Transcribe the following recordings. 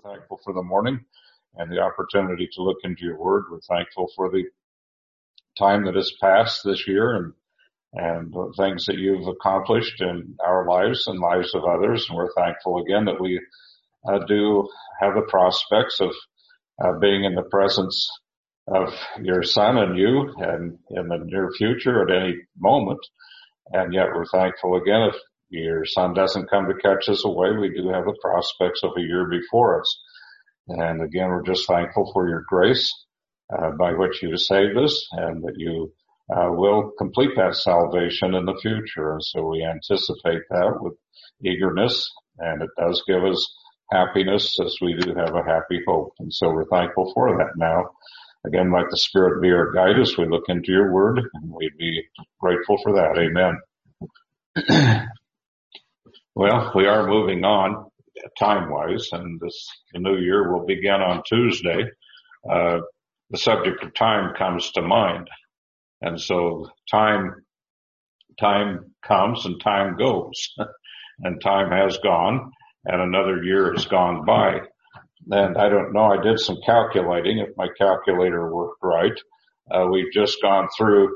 thankful for the morning and the opportunity to look into your word. We're thankful for the time that has passed this year and the things that you've accomplished in our lives and lives of others. And we're thankful again that we do have the prospects of being in the presence of your Son and you and in the near future at any moment. And yet we're thankful again if your Son doesn't come to catch us away, we do have the prospects of a year before us. And again, we're just thankful for your grace by which you saved us, and that you will complete that salvation in the future. And so we anticipate that with eagerness, and it does give us happiness as we do have a happy hope. And so we're thankful for that now. Again, let the Spirit be our guide as we look into your word, and we'd be grateful for that. Amen. Well, we are moving on time-wise, and the new year will begin on Tuesday. The subject of time comes to mind. And so time comes and time goes. And time has gone, and another year has gone by. And I don't know, I did some calculating, if my calculator worked right. We've just gone through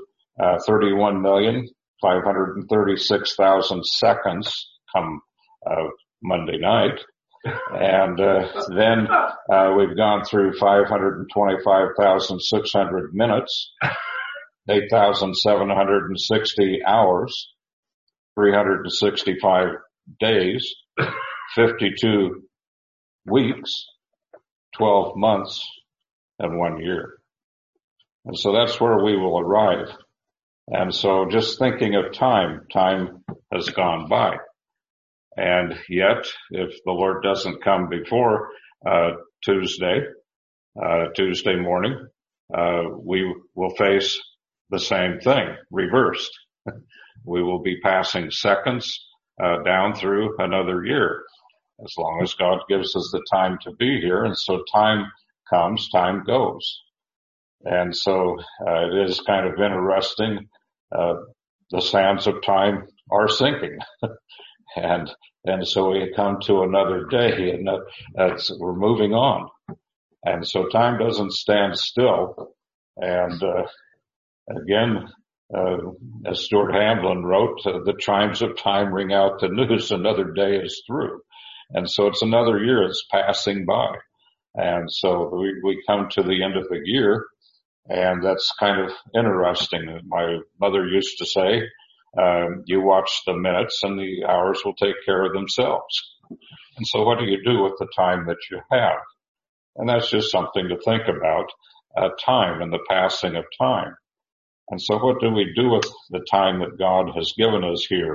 31,536,000 seconds come Monday night. And then we've gone through 525,600 minutes, 8,760 hours, 365 days, 52 weeks, 12 months, and 1 year. And so that's where we will arrive. And so just thinking of time has gone by. And yet, if the Lord doesn't come before Tuesday morning, we will face the same thing, reversed. We will be passing seconds down through another year, as long as God gives us the time to be here. And so time comes, time goes. And so it is kind of interesting. The sands of time are sinking. And so we come to another day, and we're moving on. And so time doesn't stand still. And again, as Stuart Hamblin wrote, the chimes of time ring out the news, another day is through. And so it's another year that's passing by. And so we come to the end of the year, and that's kind of interesting. My mother used to say, you watch the minutes and the hours will take care of themselves. And so what do you do with the time that you have? And that's just something to think about, time and the passing of time. And so what do we do with the time that God has given us here?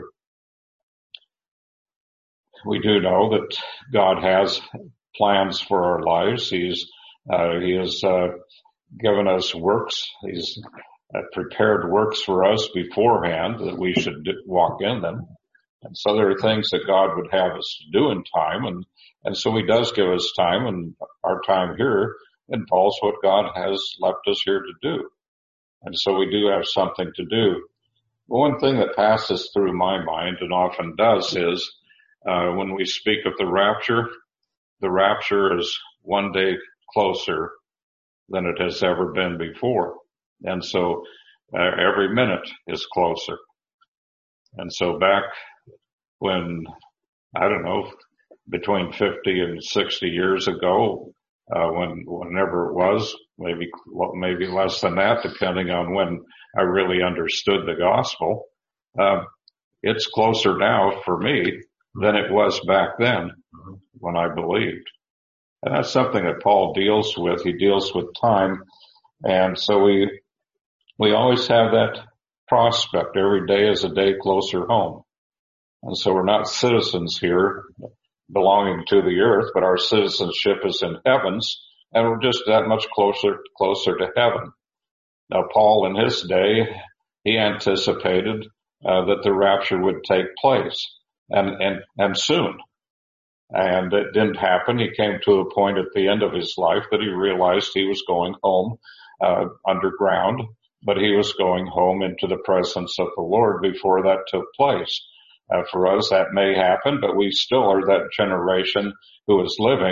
We do know that God has plans for our lives. He has given us works. He's prepared works for us beforehand that we should walk in them. And so there are things that God would have us do in time. And so he does give us time, and our time here involves what God has left us here to do. And so we do have something to do. One thing that passes through my mind, and often does, is when we speak of the rapture is one day closer than it has ever been before. And so every minute is closer. And so back when, I don't know, between 50 and 60 years ago, whenever it was, maybe less than that, depending on when I really understood the gospel, it's closer now for me than it was back then when I believed. And that's something that Paul deals with. He deals with time. And so we always have that prospect. Every day is a day closer home. And so we're not citizens here belonging to the earth, but our citizenship is in heavens, and we're just that much closer to heaven. Now, Paul in his day, he anticipated that the rapture would take place and soon. And it didn't happen. He came to a point at the end of his life that he realized he was going home underground, but he was going home into the presence of the Lord before that took place. For us, that may happen, but we still are that generation who is living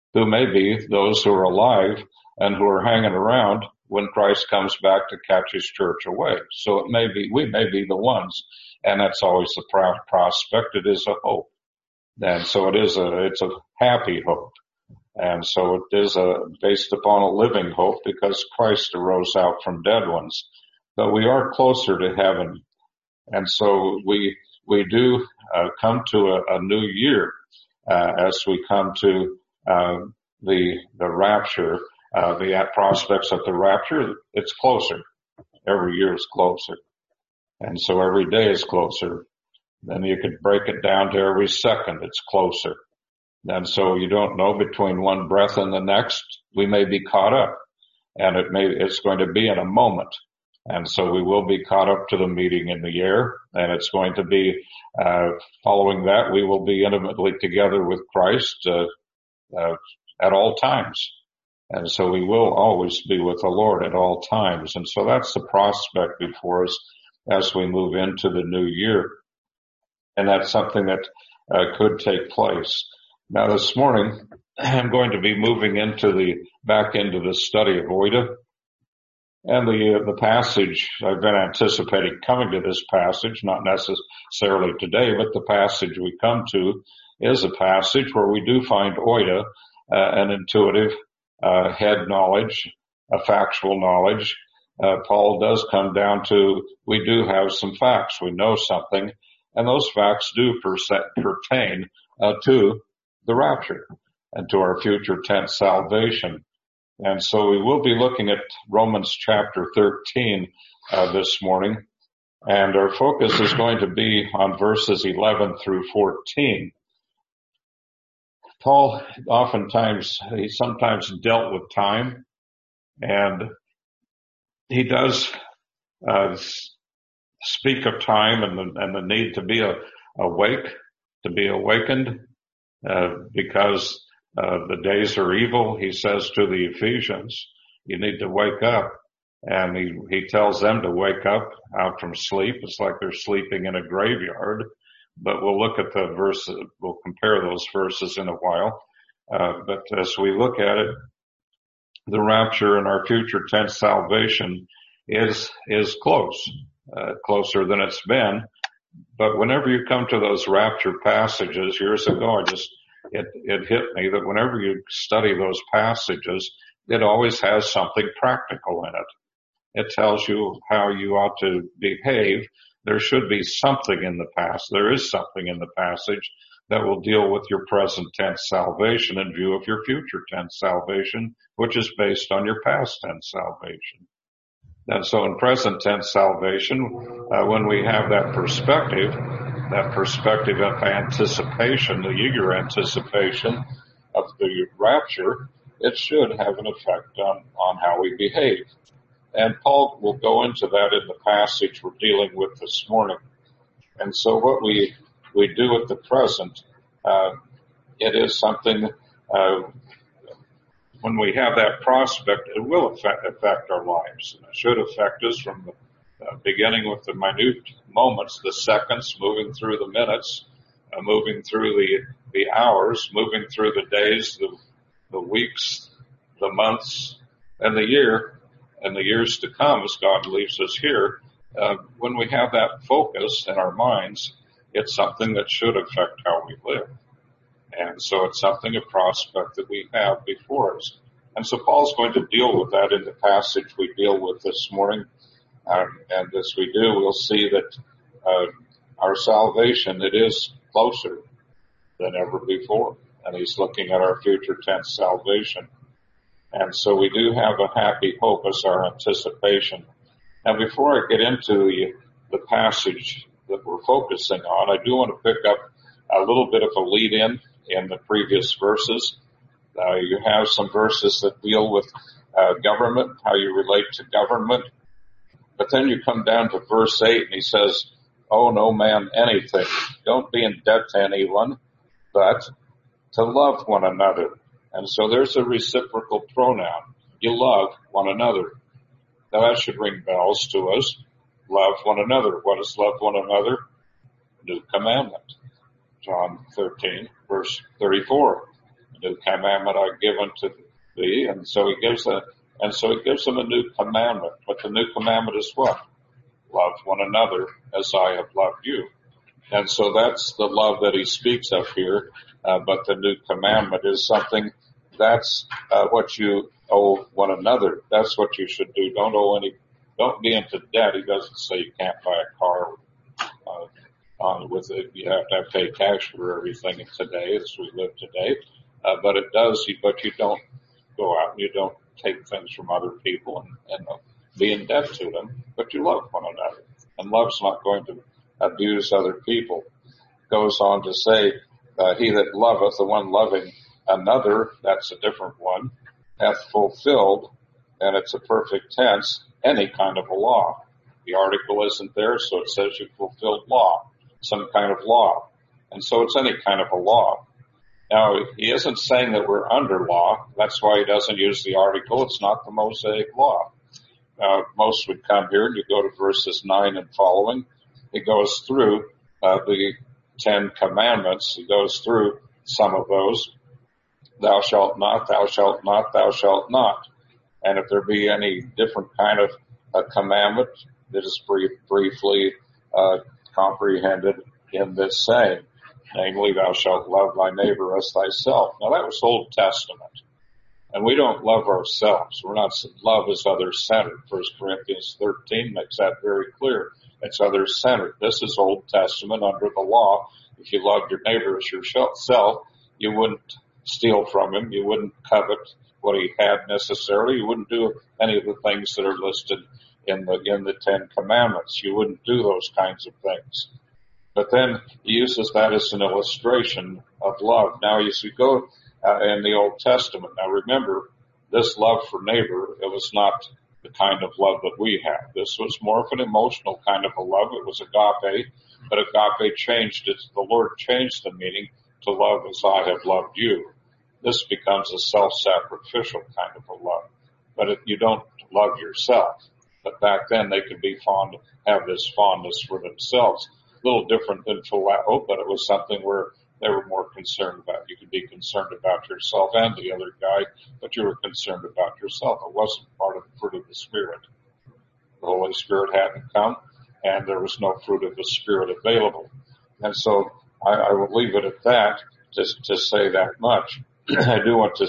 who may be those who are alive and who are hanging around when Christ comes back to catch his church away. So we may be the ones, and that's always the prospect. It is a hope. And so it's a happy hope. And so it is based upon a living hope because Christ arose out from dead ones. But we are closer to heaven. And so we do come to a new year as we come to the rapture, the prospects of the rapture. It's closer. Every year is closer. And so every day is closer. Then you could break it down to every second. It's closer. And so you don't know, between one breath and the next, we may be caught up, and it's going to be in a moment. And so we will be caught up to the meeting in the air, and it's going to be, following that, we will be intimately together with Christ, at all times. And so we will always be with the Lord at all times. And so that's the prospect before us as we move into the new year. And that's something that could take place. Now this morning, I'm going to be moving back into the study of Oida. And the passage, I've been anticipating coming to this passage, not necessarily today, but the passage we come to is a passage where we do find Oida, an intuitive, head knowledge, a factual knowledge. Paul does come down to, we do have some facts. We know something, and those facts do pertain to the rapture and to our future tense salvation. And so we will be looking at Romans chapter 13 this morning, and our focus is going to be on verses 11 through 14. Paul sometimes dealt with time, and he does speak of time and the need to be awake, to be awakened, because the days are evil. He says to the Ephesians, you need to wake up. And he tells them to wake up out from sleep. It's like they're sleeping in a graveyard. But we'll look at the verses, we'll compare those verses in a while. But as we look at it, the rapture and our future tense salvation is close, closer than it's been. But whenever you come to those rapture passages, years ago, it hit me that whenever you study those passages, it always has something practical in it. It tells you how you ought to behave. There should be something in the past. There is something in the passage that will deal with your present tense salvation in view of your future tense salvation, which is based on your past tense salvation. And so in present tense salvation, when we have that perspective of anticipation, the eager anticipation of the rapture, it should have an effect on how we behave. And Paul will go into that in the passage we're dealing with this morning. And so what we do at the present, it is something, when we have that prospect, it will affect our lives. And it should affect us from the beginning with the minute moments, the seconds, moving through the minutes, moving through the hours, moving through the days, the weeks, the months, and the year, and the years to come as God leaves us here. When we have that focus in our minds, it's something that should affect how we live. And so it's something, a prospect that we have before us. And so Paul's going to deal with that in the passage we deal with this morning. And as we do, we'll see that our salvation, it is closer than ever before. And he's looking at our future tense salvation. And so we do have a happy hope as our anticipation. Now, before I get into the passage that we're focusing on, I do want to pick up a little bit of a lead-in the previous verses. You have some verses that deal with government, how you relate to government. But then you come down to verse 8, and he says, "Owe no man anything. Don't be in debt to anyone, but to love one another." And so there's a reciprocal pronoun. You love one another. Now that should ring bells to us. Love one another. What is love one another? New commandment. John 13, verse 34. A new commandment I give unto thee. And so he gives them a new commandment. But the new commandment is what? Love one another as I have loved you. And so that's the love that he speaks of here. But the new commandment is something that's what you owe one another. That's what you should do. Don't be into debt. He doesn't say you can't buy a car with it. You have to pay cash for everything today as we live today. But you don't go out and you don't take things from other people and be in debt to them, but you love one another. And love's not going to abuse other people. Goes on to say, he that loveth, the one loving another, that's a different one, hath fulfilled, and it's a perfect tense, any kind of a law. The article isn't there, so it says you fulfilled law, some kind of law. And so it's any kind of a law. Now, he isn't saying that we're under law. That's why he doesn't use the article. It's not the Mosaic law. Most would come here and you go to verses 9 and following. He goes through the 10 commandments. He goes through some of those. Thou shalt not, thou shalt not, thou shalt not. And if there be any different kind of a commandment, that is briefly comprehended in this saying. Namely, thou shalt love thy neighbor as thyself. Now that was Old Testament. And we don't love ourselves. Love is other-centered. 1 Corinthians 13 makes that very clear. It's other-centered. This is Old Testament under the law. If you loved your neighbor as yourself, you wouldn't steal from him. You wouldn't covet what he had necessarily. You wouldn't do any of the things that are listed in the 10 Commandments. You wouldn't do those kinds of things. But then he uses that as an illustration of love. Now, as you go in the Old Testament, now remember, this love for neighbor, it was not the kind of love that we have. This was more of an emotional kind of a love. It was agape, but agape changed it. The Lord changed the meaning to love as I have loved you. This becomes a self-sacrificial kind of a love. But you don't love yourself. But back then they could be have this fondness for themselves. A little different than phileo, but it was something where they were more concerned about. You could be concerned about yourself and the other guy, but you were concerned about yourself. It wasn't part of the fruit of the Spirit. The Holy Spirit hadn't come, and there was no fruit of the Spirit available. And so I will leave it at that to say that much. I do want to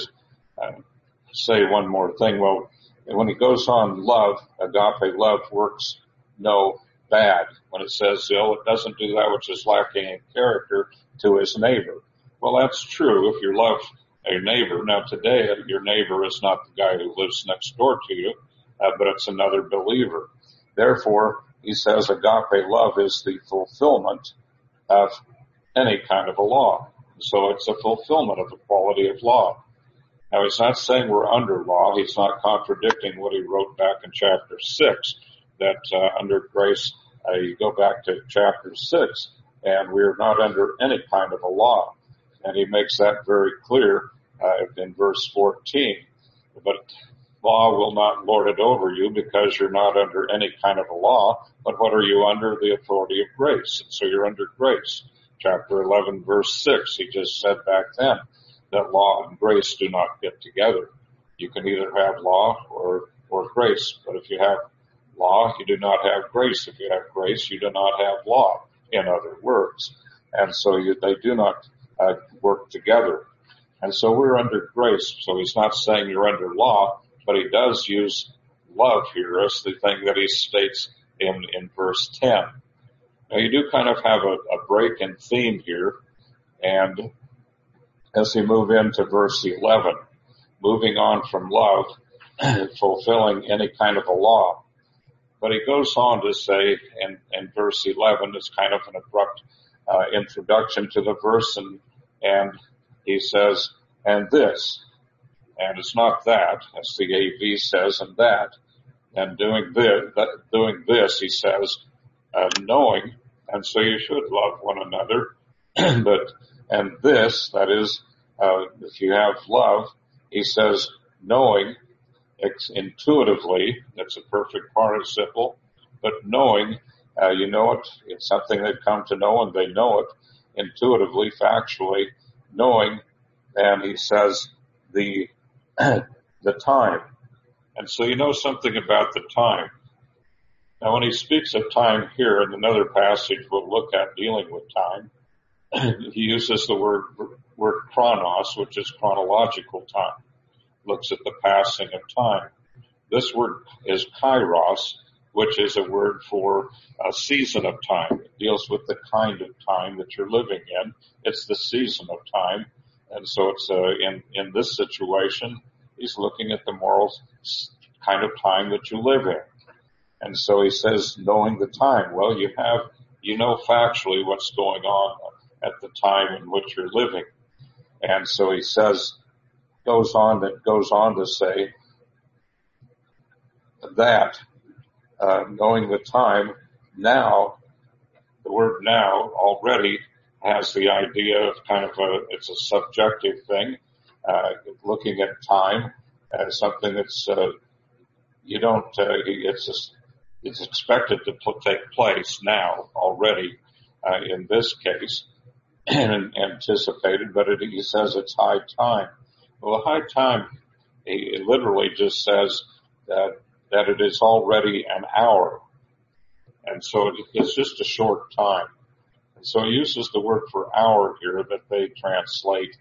say one more thing. Well, when he goes on love, agape love works no bad. When it says ill, it doesn't do that which is lacking in character to his neighbor. Well, that's true if you love a neighbor. Now today, your neighbor is not the guy who lives next door to you, but it's another believer. Therefore, he says agape love is the fulfillment of any kind of a law. So it's a fulfillment of the quality of law. Now, he's not saying we're under law. He's not contradicting what he wrote back in chapter 6, that under grace, you go back to chapter 6, and we're not under any kind of a law. And he makes that very clear in verse 14. But law will not lord it over you because you're not under any kind of a law, but what are you under? The authority of grace. And so you're under grace. Chapter 11, verse 6, he just said back then that law and grace do not get together. You can either have law or grace, but if you have law, you do not have grace. If you have grace, you do not have law, in other words. And so they do not work together. And so we're under grace. So he's not saying you're under law, but he does use love here as the thing that he states in verse 10. Now you do kind of have a break in theme here, and as we move into verse 11, moving on from love, fulfilling any kind of a law. But he goes on to say in verse 11, it's kind of an abrupt introduction to the verse, and he says, and this, and it's not that, as the AV says, and that, and doing this, he says, knowing, and so you should love one another, and this, that is, if you have love, he says, knowing, intuitively, that's a perfect participle, but knowing, you know it, it's something they've come to know and they know it intuitively, factually, knowing and he says the the time. And so you know something about the time. Now when he speaks of time here in another passage we'll look at dealing with time, he uses the word chronos, which is chronological time. Looks at the passing of time. This word is kairos, which is a word for a season of time. It deals with the kind of time that you're living in. It's the season of time. And so it's in this situation, he's looking at the moral kind of time that you live in. And so he says, knowing the time. Well, you know factually what's going on at the time in which you're living. And so he says, goes on to say that, knowing the time, now, the word now already has the idea of it's a subjective thing, looking at time as something that's, it's expected to take place now already, in this case, and anticipated, but he says it's high time. Well, the high time, it literally just says that it is already an hour. And so it's just a short time. And so he uses the word for hour here that they translated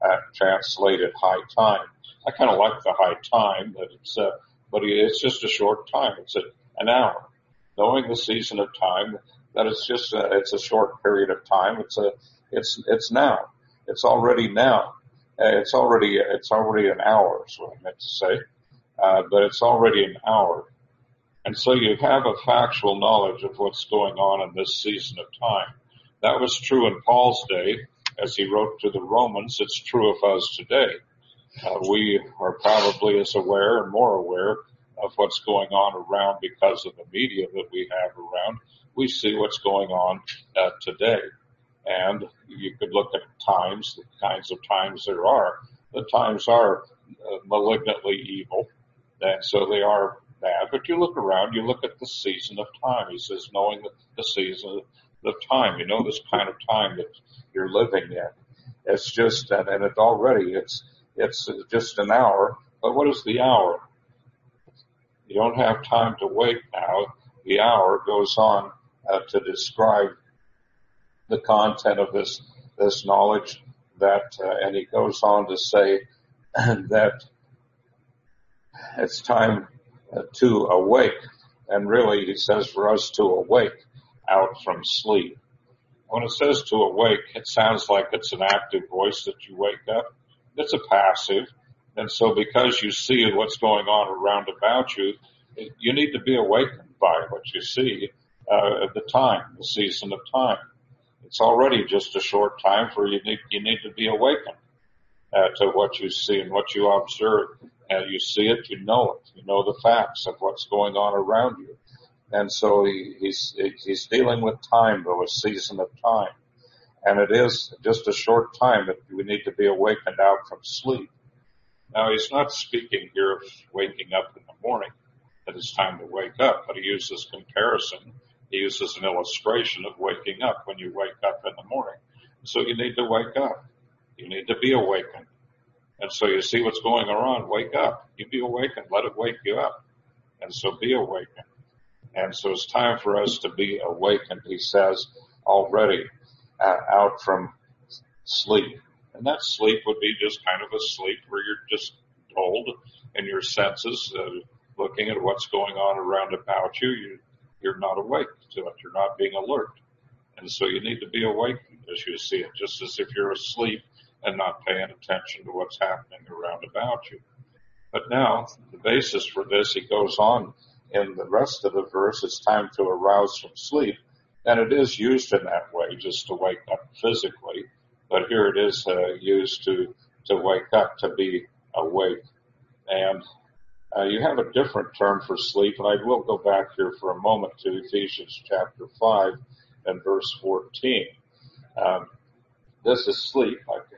high time. I kind of like the high time, but it's just a short time. It's an hour. Knowing the season of time, that it's just it's a short period of time. It's now. It's already now. It's already an hour, is what I meant to say. But it's already an hour. And so you have a factual knowledge of what's going on in this season of time. That was true in Paul's day, as he wrote to the Romans. It's true of us today. We are probably as aware and more aware of what's going on around because of the media that we have around. We see what's going on today. And you could look at times, the kinds of times there are. The times are malignantly evil, and so they are bad. But you look around, you look at the season of time. He says, knowing the season of time, you know this kind of time that you're living in. It's just, and it already, it's just an hour. But what is the hour? You don't have time to wait now. The hour goes on to describe the content of this knowledge that, and he goes on to say that it's time to awake. And really, he says for us to awake out from sleep. When it says to awake, it sounds like it's an active voice that you wake up. It's a passive. And so because you see what's going on around about you, you need to be awakened by what you see at the time, the season of time. It's already just a short time for you need to be awakened to what you see and what you observe. And you see it, you know it. You know the facts of what's going on around you. And so he's dealing with time, though, a season of time. And it is just a short time that we need to be awakened out from sleep. Now, he's not speaking here of waking up in the morning, that it's time to wake up, but he uses comparison. He uses an illustration of waking up when you wake up in the morning. So you need to wake up. You need to be awakened. And so you see what's going on, wake up. You be awakened. Let it wake you up. And so be awakened. And so it's time for us to be awakened, he says, already out from sleep. And that sleep would be just kind of a sleep where you're just dulled in your senses, looking at what's going on around about you. You're not awake to it. You're not being alert. And so you need to be awakened as you see it, just as if you're asleep and not paying attention to what's happening around about you. But now, the basis for this, he goes on in the rest of the verse, it's time to arouse from sleep. And it is used in that way, just to wake up physically. But here it is used to wake up, to be awake. And you have a different term for sleep, and I will go back here for a moment to Ephesians chapter 5 and verse 14. This is sleep.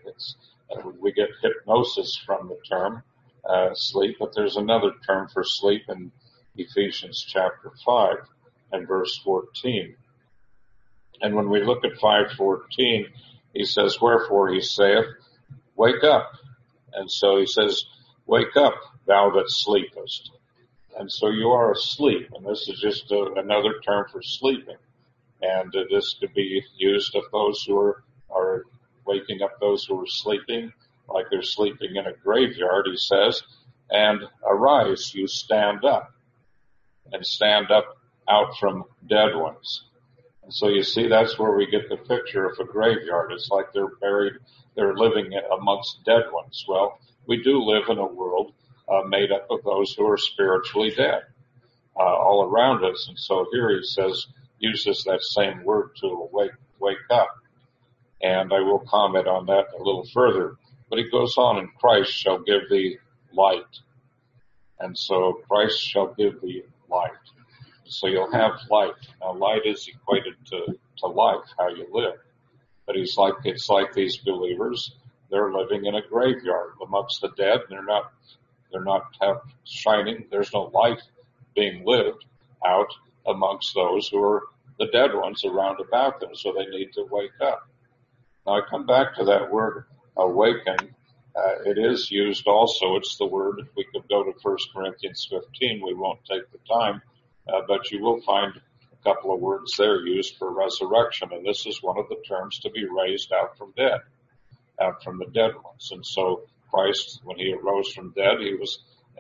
We get hypnosis from the term sleep, but there's another term for sleep in Ephesians chapter 5 and verse 14. And when we look at 5:14, he says, wherefore he saith, wake up. And so he says, wake up, thou that sleepest. And so you are asleep. And this is just another term for sleeping. And this could be used of those who are waking up those who are sleeping, like they're sleeping in a graveyard, he says, and arise, you stand up, and stand up out from dead ones. And so you see, that's where we get the picture of a graveyard. It's like they're buried, they're living amongst dead ones. Well, we do live in a world made up of those who are spiritually dead all around us. And so here he says, uses that same word to wake up. And I will comment on that a little further. But he goes on, and Christ shall give thee light. And so Christ shall give thee light. So you'll have light. Now light is equated to life, how you live. But it's like these believers, they're living in a graveyard amongst the dead. They're not shining. There's no life being lived out amongst those who are the dead ones around about them. So they need to wake up. Now I come back to that word awaken. It is used also. It's the word. We could go to 1 Corinthians 15. We won't take the time, but you will find a couple of words there used for resurrection. And this is one of the terms to be raised out from the dead ones. And so Christ, when he arose from dead, he was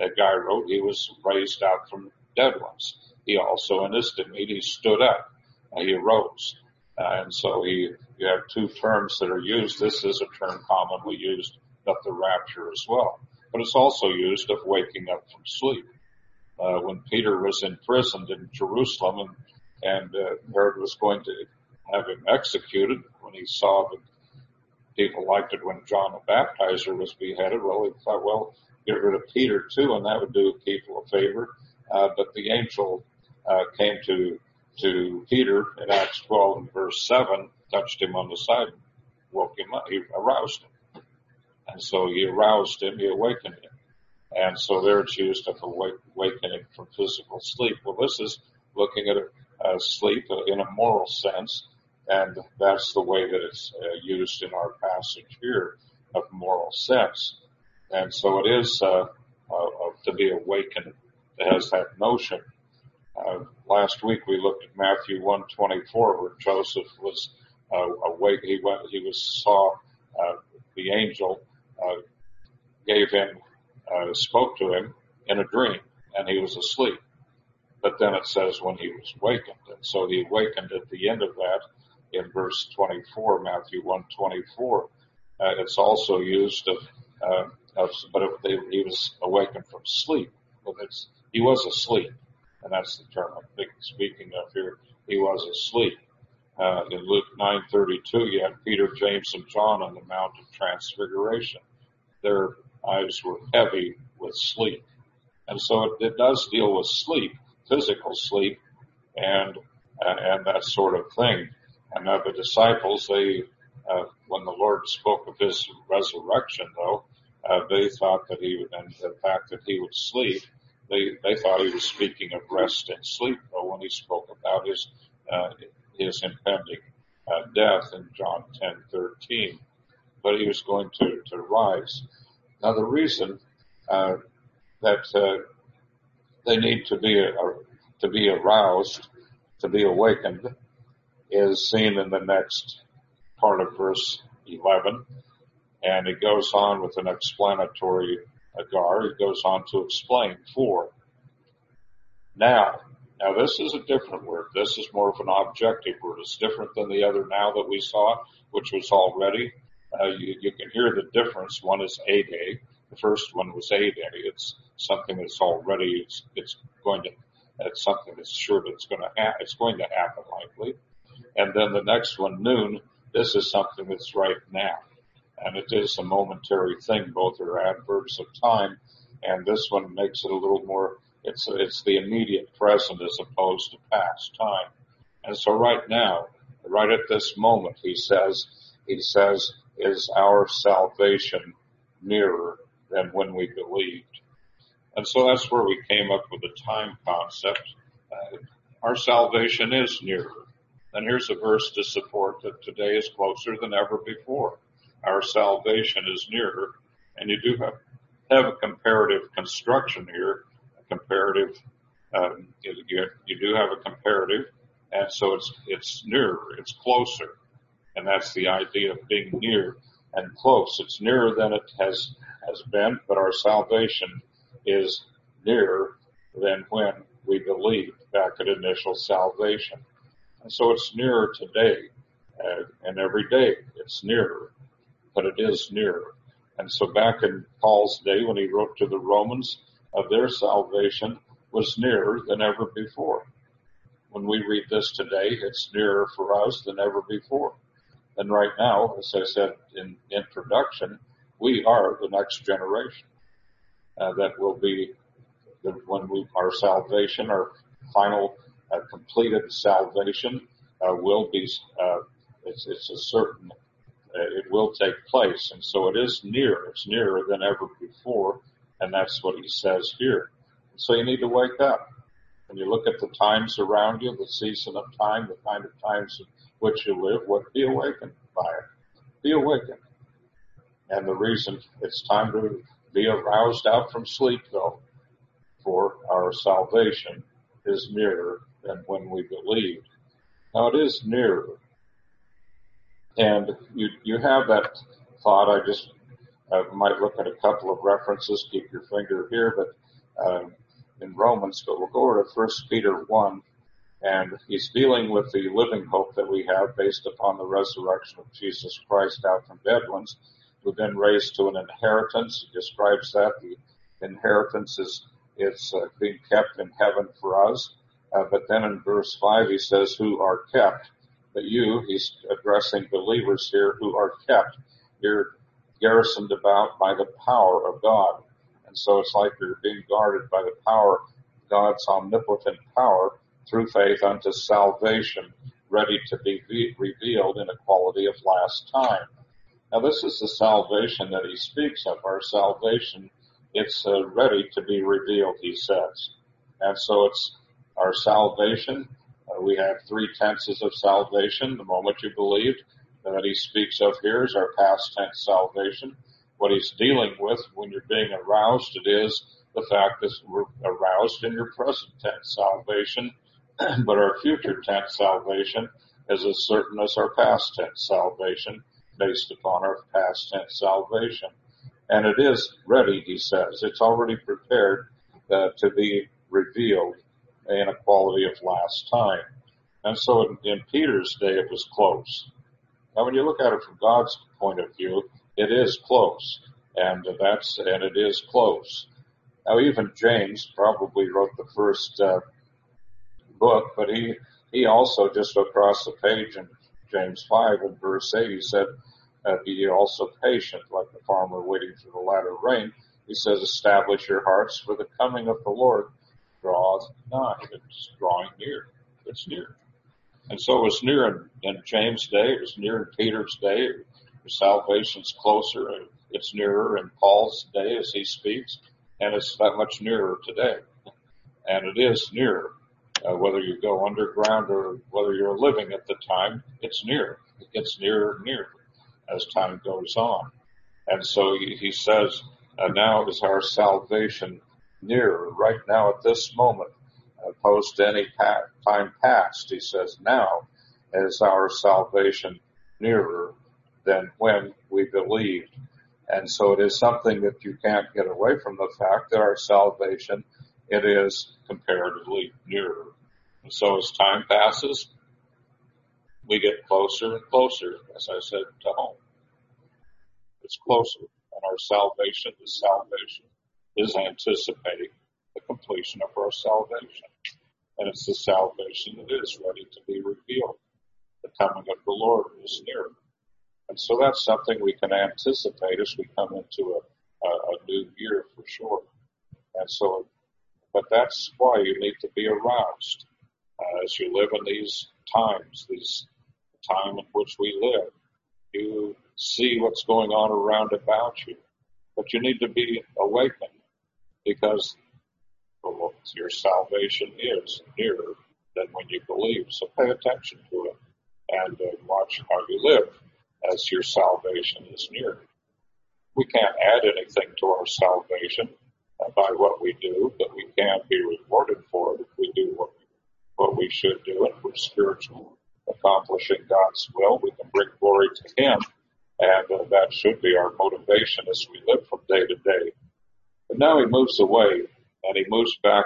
raised out from dead ones. He also, in this meat, he stood up. He arose. And so you have two terms that are used. This is a term commonly used of the rapture as well. But it's also used of waking up from sleep. When Peter was imprisoned in Jerusalem and Herod was going to have him executed, when he saw that people liked it when John the Baptizer was beheaded, well, he thought, well, get rid of Peter too, and that would do people a favor. But the angel came to Peter in Acts 12 and verse 7, touched him on the side, woke him up, he aroused him. And so he aroused him, he awakened him. And so there it's used of awakening from physical sleep. Well, this is looking at sleep in a moral sense, and that's the way that it's used in our passage here of moral sense. And so it is to be awakened. It has that notion. Last week we looked at Matthew 1:24, where Joseph was awake. He saw the angel spoke to him in a dream, and he was asleep. But then it says when he was wakened, and so he awakened at the end of that in verse 24, Matthew 1:24. It's also used he was awakened from sleep. He was asleep. And that's the term I'm speaking of here. He was asleep. In Luke 9:32, you had Peter, James, and John on the Mount of Transfiguration. Their eyes were heavy with sleep. And so it does deal with sleep, physical sleep, and that sort of thing. And the disciples, when the Lord spoke of his resurrection, though, they thought that and the fact that he would sleep, they thought he was speaking of rest and sleep, though, when he spoke about his impending death in John 10:13. But he was going to rise. Now, the reason that they need to be aroused, to be awakened, is seen in the next part of verse 11, and it goes on with an explanatory agar. It goes on to explain for. Now this is a different word. This is more of an objective word. It's different than the other now that we saw, which was already. You can hear the difference. One is a day. The first one was a day. It's something that's already. It's something that's sure that it's going to happen likely. And then the next one, noon. This is something that's right now. And it is a momentary thing. Both are adverbs of time, and this one makes it a little more, it's the immediate present as opposed to past time. And so right now, right at this moment, he says, is our salvation nearer than when we believed? And so that's where we came up with the time concept. Our salvation is nearer. And here's a verse to support that today is closer than ever before. our salvation is nearer. And you do have a comparative construction here, a comparative, you do have a comparative, and so it's nearer, it's closer. And that's the idea of being near and close. It's nearer than it has been, but our salvation is nearer than when we believed back at initial salvation. And so it's nearer today, and every day it's nearer, but it is nearer. And so back in Paul's day when he wrote to the Romans, their salvation was nearer than ever before. When we read this today, it's nearer for us than ever before. And right now, as I said in introduction, we are the next generation that will be when our salvation, our final completed salvation, will be. It's a certain. It will take place, and so it is near. It's nearer than ever before, and that's what he says here. So you need to wake up. When you look at the times around you, the season of time, the kind of times in which you live, be awakened by it. Be awakened. And the reason it's time to be aroused out from sleep, though, for our salvation is nearer than when we believed. Now it is nearer. And you have that thought. I just might look at a couple of references. Keep your finger here, but in Romans, but we'll go over to 1 Peter 1, and he's dealing with the living hope that we have based upon the resurrection of Jesus Christ out from dead ones, who've been raised to an inheritance. He describes that. The inheritance is being kept in heaven for us. But then in verse 5, he says, who are kept. But he's addressing believers here who are kept. You're garrisoned about by the power of God. And so it's like you're being guarded by the power, God's omnipotent power, through faith unto salvation, ready to be revealed in a quality of last time. Now this is the salvation that he speaks of. Our salvation, it's ready to be revealed, he says. And so it's our salvation. We have three tenses of salvation. The moment you believed that he speaks of here is our past tense salvation. What he's dealing with when you're being aroused, it is the fact that we're aroused in your present tense salvation, but our future tense salvation is as certain as our past tense salvation based upon our past tense salvation. And it is ready, he says. It's already prepared to be revealed in a quality of last time. And so in Peter's day, it was close. Now, when you look at it from God's point of view, it is close, and it is close. Now, even James probably wrote the first book, but he also just across the page in James 5 and verse 8, he said, be ye also patient, like the farmer waiting for the latter rain. He says, establish your hearts, for the coming of the Lord draweth nigh. It's drawing near. It's near. And so it was near in James' day. It was near in Peter's day. Salvation's closer. It's nearer in Paul's day as he speaks, and it's that much nearer today. And it is nearer. Whether you go underground or whether you're living at the time, it's near. It gets nearer and nearer as time goes on. And so he says, now is our salvation nearer, right now at this moment, opposed to any time past. He says, now is our salvation nearer than when we believed. And so it is something that you can't get away from the fact that our salvation, it is comparatively nearer. And so as time passes, we get closer and closer, as I said, to home. It's closer, and our salvation is anticipating the completion of our salvation. And it's the salvation that is ready to be revealed. The coming of the Lord is near. And so that's something we can anticipate as we come into a new year for sure. And so, but that's why you need to be aroused as you live in these times, the time in which we live. You see what's going on around about you, but you need to be awakened because your salvation is nearer than when you believe. So pay attention to it and watch how you live. as your salvation is near. We can't add anything to our salvation by what we do, but we can be rewarded for it if we do what we should do, and we're spiritual, accomplishing God's will. We can bring glory to Him, and that should be our motivation as we live from day to day. But now He moves away, and He moves back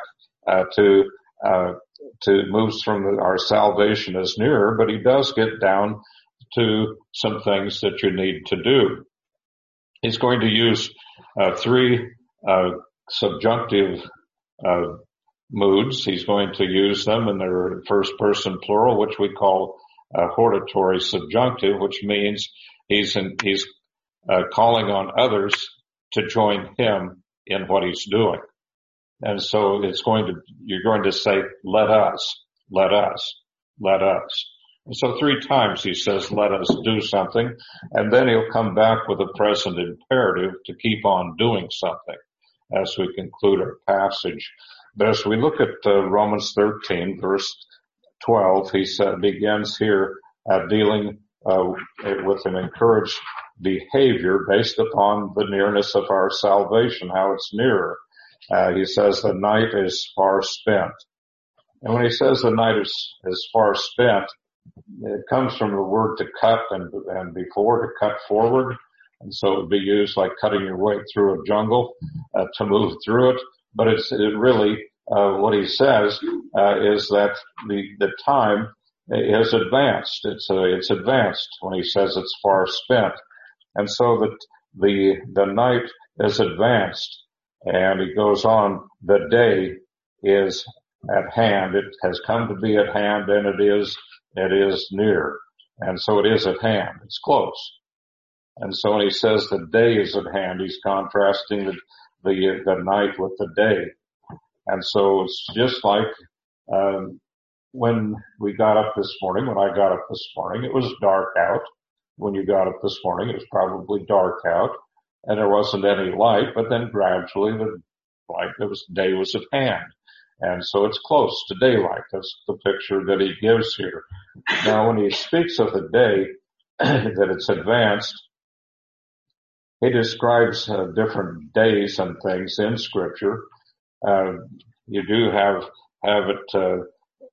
moves from our salvation is nearer, but He does get down to some things that you need to do. He's going to use three subjunctive moods. He's going to use them in their first person plural, which we call hortatory subjunctive, which means he's calling on others to join him in what he's doing. And so you're going to say, let us, let us, let us. And so 3 times he says, let us do something, and then he'll come back with a present imperative to keep on doing something as we conclude our passage. But as we look at Romans 13, verse 12, he begins here dealing with an encouraged behavior based upon the nearness of our salvation, how it's nearer. He says the night is far spent. And when he says the night is far spent, it comes from the word to cut and before, to cut forward. And so it would be used like cutting your way through a jungle to move through it. But it really, what he says is that the time is advanced. It's advanced when he says it's far spent. And so that the night is advanced. And he goes on, the day is at hand. It has come to be at hand, and it is near. And so it is at hand. It's close. And so when he says the day is at hand, he's contrasting the night with the day. And so it's just like when we got up this morning, when I got up this morning, it was dark out. When you got up this morning, it was probably dark out, and there wasn't any light, but then gradually the day was at hand. And so it's close to daylight. That's the picture that he gives here. Now, when he speaks of the day, that it's advanced, he describes different days and things in Scripture. You do have it.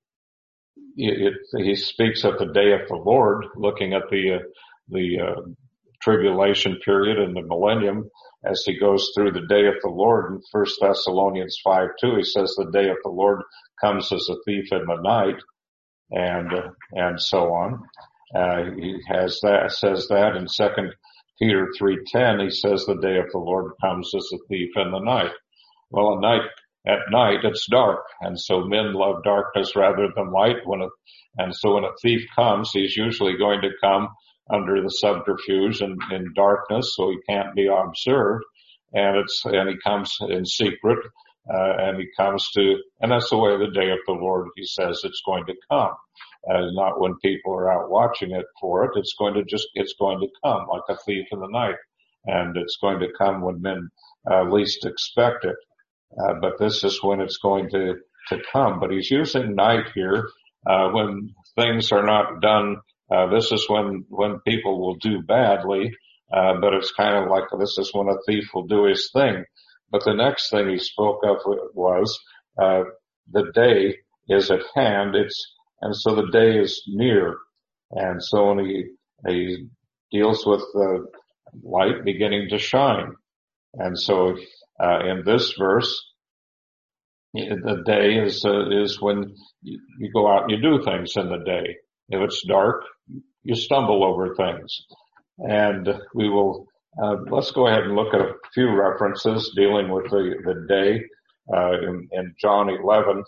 He speaks of the day of the Lord, looking at the tribulation period and the millennium as he goes through the day of the Lord. In 1 Thessalonians 5:2, he says the day of the Lord comes as a thief in the night, and so on. He says that in 2 Peter 3:10, he says the day of the Lord comes as a thief in the night. Well, at night it's dark, and so men love darkness rather than light. And so when a thief comes, he's usually going to come under the subterfuge and in darkness, so he can't be observed. And he comes in secret, and that's the way the day of the Lord, he says, it's going to come. Not when people are out watching it for it. It's going to come like a thief in the night. And it's going to come when men least expect it. But this is when it's going to come. But he's using night here, when things are not done. This is when people will do badly, but it's kind of like this is when a thief will do his thing. But the next thing he spoke of was, the day is at hand. And so the day is near. And so when he deals with the light beginning to shine. And so, in this verse, the day is when you go out and you do things in the day. If it's dark, you stumble over things. And we will, let's go ahead and look at a few references dealing with the day, in John 11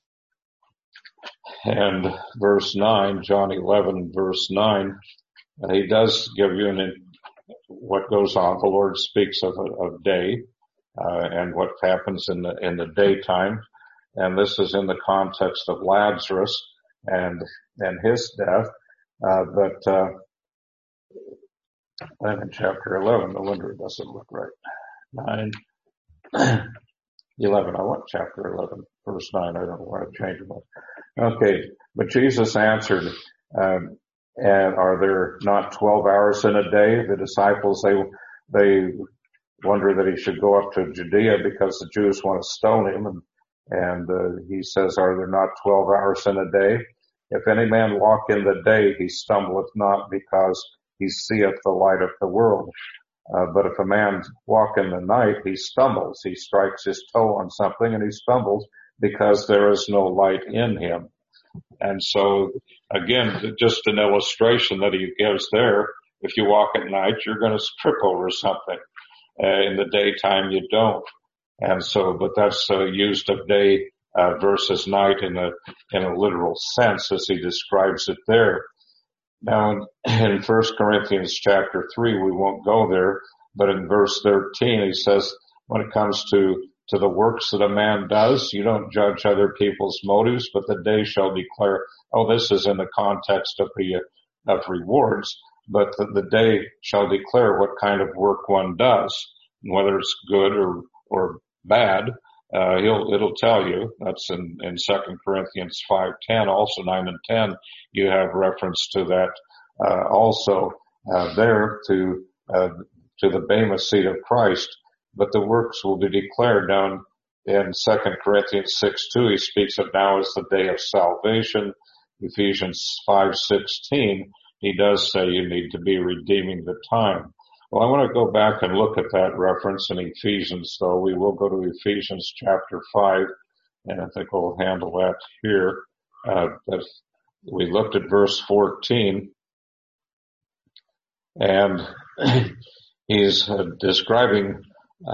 and verse 9, John 11 verse 9. He does give you what goes on. The Lord speaks of day, and what happens in the daytime. And this is in the context of Lazarus and his death. But I'm in chapter 11. No wonder it doesn't look right. 11. I want chapter 11, verse 9. I don't want to change it. Okay. But Jesus answered, And are there not 12 hours in a day? The disciples, they wonder that he should go up to Judea because the Jews want to stone him. And he says, are there not 12 hours in a day? If any man walk in the day, he stumbleth not, because he seeth the light of the world. But if a man walk in the night, he stumbles. He strikes his toe on something and he stumbles because there is no light in him. And so, again, just an illustration that he gives there. If you walk at night, you're going to trip over something. In the daytime, you don't. And so, but that's used of day versus night in a literal sense as he describes it there. Now, in 1 Corinthians chapter 3, we won't go there, but in verse 13, he says, when it comes to the works that a man does, you don't judge other people's motives, but the day shall declare. Oh, this is in the context of rewards, but the day shall declare what kind of work one does, whether it's good or bad. It'll tell you. That's in 2 Corinthians 5:10, also 9 and 10. You have reference to that, also, there to the bema seat of Christ. But the works will be declared down in 2 Corinthians 6:2. He speaks of now as the day of salvation. Ephesians 5:16, he does say you need to be redeeming the time. Well, I want to go back and look at that reference in Ephesians, though. We will go to Ephesians chapter 5, and I think we'll handle that here. But we looked at verse 14, and he's describing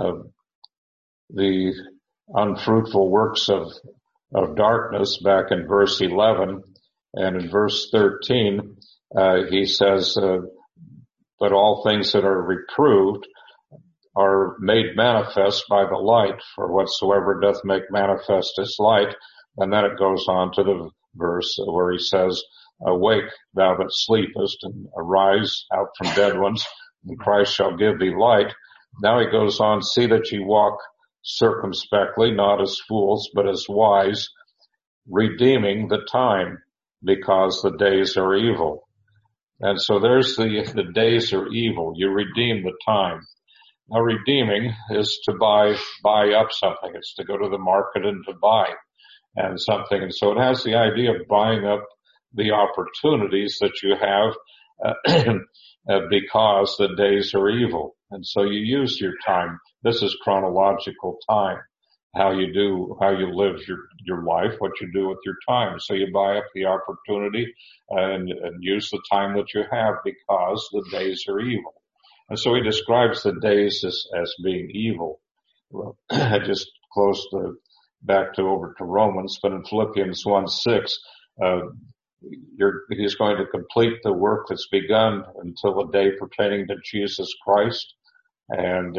the unfruitful works of darkness back in verse 11, and in verse 13, he says, but all things that are reproved are made manifest by the light, for whatsoever doth make manifest is light. And then it goes on to the verse where he says, awake, thou that sleepest, and arise out from dead ones, and Christ shall give thee light. Now he goes on, see that ye walk circumspectly, not as fools, but as wise, redeeming the time, because the days are evil. And so there's the days are evil. You redeem the time. Now redeeming is to buy up something. It's to go to the market and to buy and something. And so it has the idea of buying up the opportunities that you have because the days are evil. And so you use your time. This is chronological time. How you live your life, what you do with your time. So you buy up the opportunity and use the time that you have because the days are evil. And so he describes the days as being evil. Well, I just closed back over to Romans, but in Philippians 1:6, he's going to complete the work that's begun until the day pertaining to Jesus Christ. And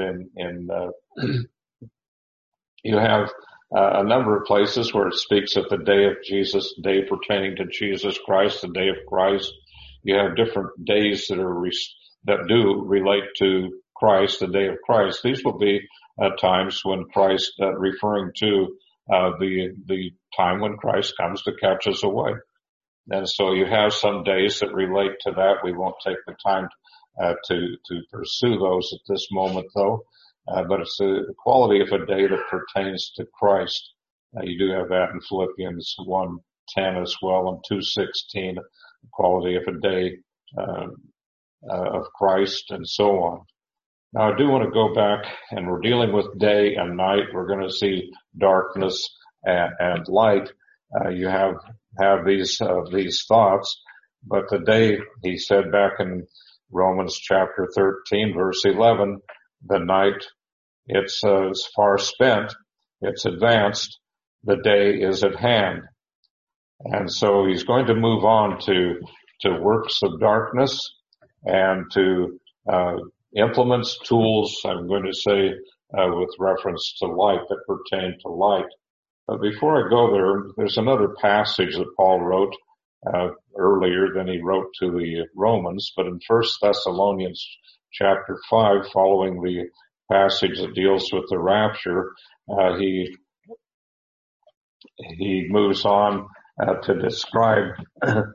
you have a number of places where it speaks of the day of Jesus, the day pertaining to Jesus Christ, the day of Christ. You have different days that do relate to Christ, the day of Christ. These will be times when Christ, referring to the time when Christ comes to catch us away. And so you have some days that relate to that. We won't take the time to pursue those at this moment, though. But it's the quality of a day that pertains to Christ. You do have that in Philippians 1:10 as well, and 2:16, the quality of a day of Christ, and so on. Now, I do want to go back, and we're dealing with day and night. We're going to see darkness and light. You have these thoughts, but the day, he said back in Romans chapter 13, verse 11, the night, it's far spent, it's advanced, the day is at hand. And so he's going to move on to works of darkness and to implements, tools, I'm going to say, with reference to light, that pertain to light. But before I go there's another passage that Paul wrote earlier than he wrote to the Romans, but in 1 Thessalonians chapter 5, following the passage that deals with the rapture, he moves on to describe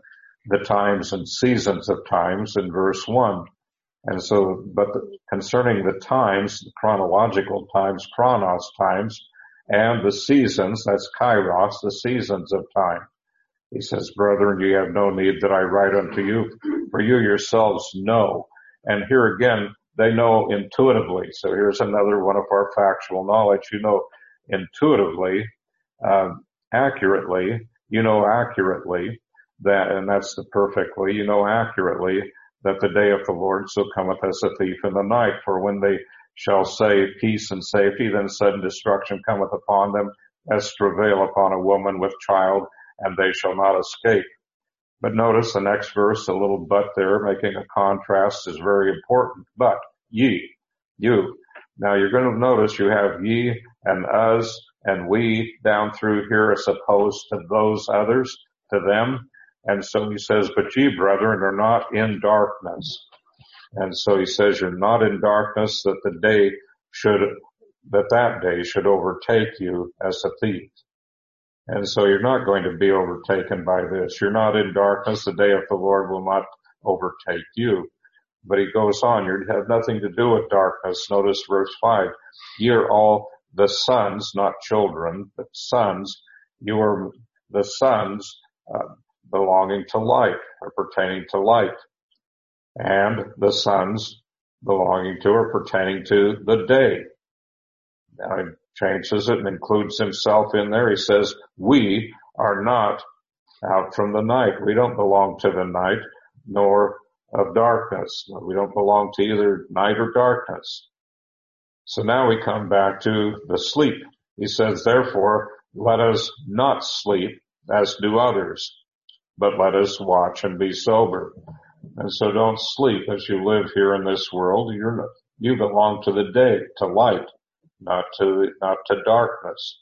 the times and seasons of times in verse 1. And so, but concerning the times, the chronological times, chronos times, and the seasons, that's kairos, the seasons of time. He says, brethren, you have no need that I write unto you, for you yourselves know. And here again, they know intuitively. So here's another one of our factual knowledge. You know intuitively, accurately, that, and that's the perfectly, you know accurately that the day of the Lord so cometh as a thief in the night. For when they shall say peace and safety, then sudden destruction cometh upon them as travail upon a woman with child, and they shall not escape. But notice the next verse, a little but there, making a contrast is very important. But ye, you. Now you're going to notice you have ye and us and we down through here as opposed to those others, to them. And so he says, but ye, brethren, are not in darkness. And so he says, you're not in darkness that that day should overtake you as a thief. And so you're not going to be overtaken by this. You're not in darkness. The day of the Lord will not overtake you. But he goes on, you have nothing to do with darkness. Notice verse 5. You're all the sons, not children, but sons. You are the sons belonging to light or pertaining to light. And the sons belonging to or pertaining to the day. Now he changes it and includes himself in there. He says, we are not out from the night. We don't belong to the night, nor of darkness. We don't belong to either night or darkness. So now we come back to the sleep. He says, therefore, let us not sleep as do others, but let us watch and be sober. And so don't sleep as you live here in this world. You belong to the day, to light, not to darkness.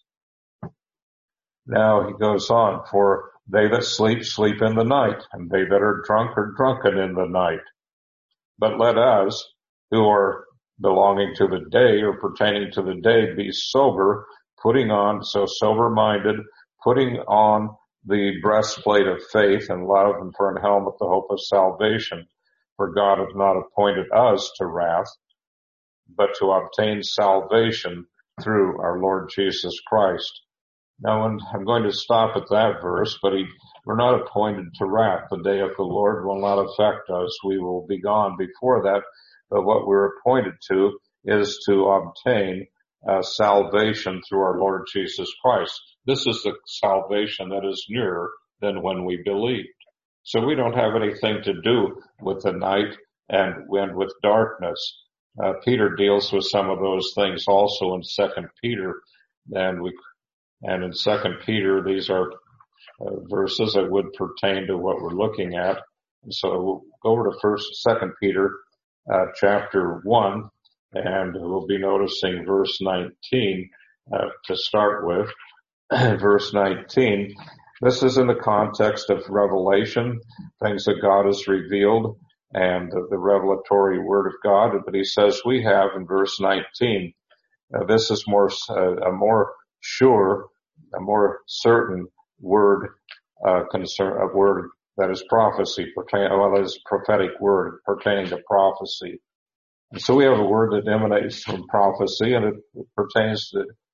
Now he goes on, for they that sleep, sleep in the night, and they that are drunken in the night. But let us, who are belonging to the day or pertaining to the day, be sober, sober-minded, putting on the breastplate of faith and love, and for an helmet the hope of salvation. For God hath not appointed us to wrath, but to obtain salvation through our Lord Jesus Christ. Now, I'm going to stop at that verse, but we're not appointed to wrath. The day of the Lord will not affect us. We will be gone before that. But what we're appointed to is to obtain salvation through our Lord Jesus Christ. This is the salvation that is nearer than when we believed. So we don't have anything to do with the night and with darkness. Peter deals with some of those things also in 2 Peter, and in 2 Peter, these are verses that would pertain to what we're looking at. And so we'll go over to 2 Peter chapter 1, and we'll be noticing verse 19 to start with. Verse 19. This is in the context of revelation, things that God has revealed, and the revelatory word of God. But he says we have in verse 19. This is a more sure, a more certain word, a word that is prophecy, that is prophetic word pertaining to prophecy. And so we have a word that emanates from prophecy, and it pertains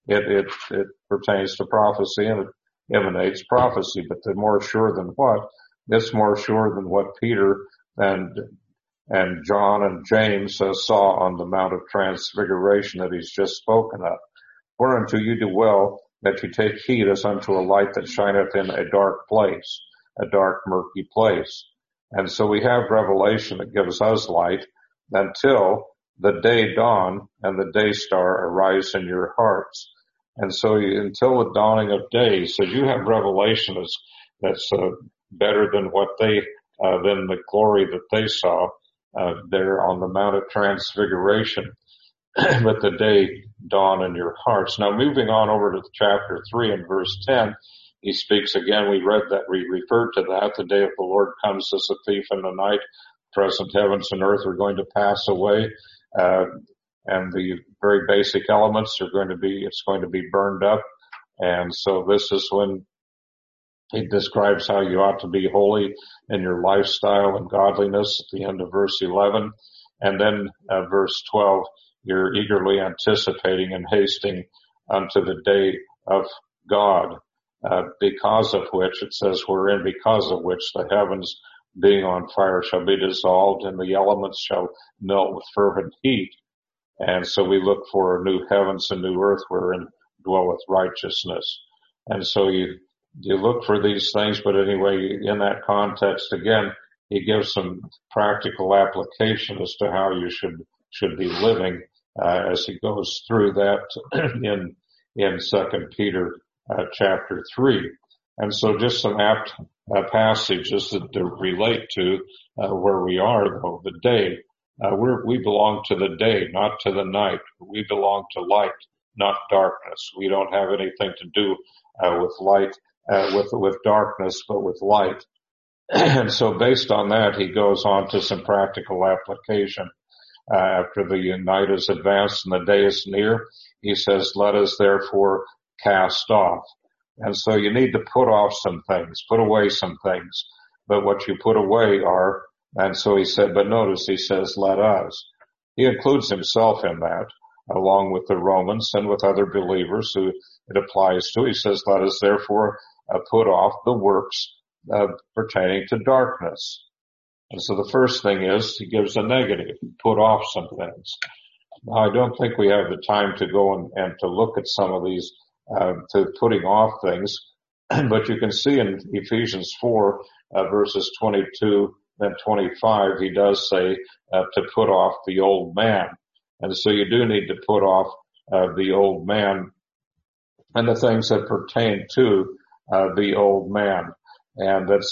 to prophecy, and it emanates prophecy. But they're more sure than what? It's more sure than what Peter and John and James saw on the Mount of Transfiguration that he's just spoken of. Whereunto you do well that you take heed as unto a light that shineth in a dark place, a dark murky place. And so we have revelation that gives us light until the day dawn and the day star arise in your hearts. And so until the dawning of day, so you have revelation that's better than than the glory that they saw there on the Mount of Transfiguration. But the day dawn in your hearts. Now moving on over to chapter 3 and verse 10, he speaks again. We referred to that. The day of the Lord comes as a thief in the night. Present heavens and earth are going to pass away. And the very basic elements it's going to be burned up. And so this is when He describes how you ought to be holy in your lifestyle and godliness at the end of verse 11. And then verse 12, you're eagerly anticipating and hasting unto the day of God, because of which, it says, wherein because of which the heavens being on fire shall be dissolved and the elements shall melt with fervent heat. And so we look for a new heavens and new earth wherein dwelleth righteousness. And so you look for these things, but anyway, in that context, again, he gives some practical application as to how you should be living, as he goes through that in 2 Peter, chapter 3. And so just some apt passages that relate to where we are, though, the day. We belong to the day, not to the night. We belong to light, not darkness. We don't have anything to do with light, with darkness, but with light. And so based on that, he goes on to some practical application. After the night is advanced and the day is near, he says, let us therefore cast off. And so you need to put off some things, put away some things. But what you put away are, and so he said, but notice he says, let us. He includes himself in that, along with the Romans and with other believers who it applies to. He says, let us therefore put off the works pertaining to darkness. And so the first thing is, he gives a negative, put off some things. Now, I don't think we have the time to go and to look at some of these, to putting off things, but you can see in Ephesians 4, verses 22 and 25, he does say to put off the old man. And so you do need to put off the old man and the things that pertain to the old man. And that's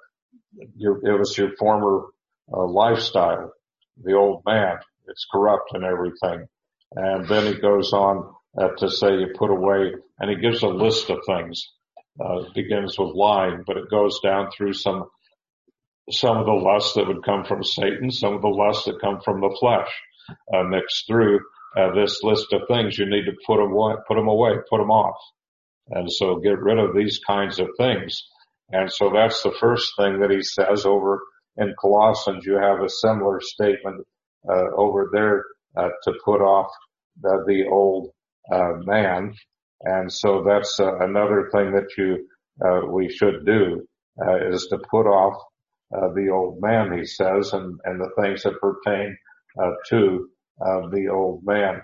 it was your former lifestyle, the old man. It's corrupt and everything. And then he goes on to say you put away, and he gives a list of things. It begins with lying, but it goes down through some of the lusts that would come from Satan, some of the lusts that come from the flesh, mixed through this list of things. You need to put them away, put them off. And so get rid of these kinds of things. And so that's the first thing that he says. Over in Colossians, you have a similar statement over there to put off the old man. And so that's another thing that we should do is to put off the old man, he says, and the things that pertain to the old man.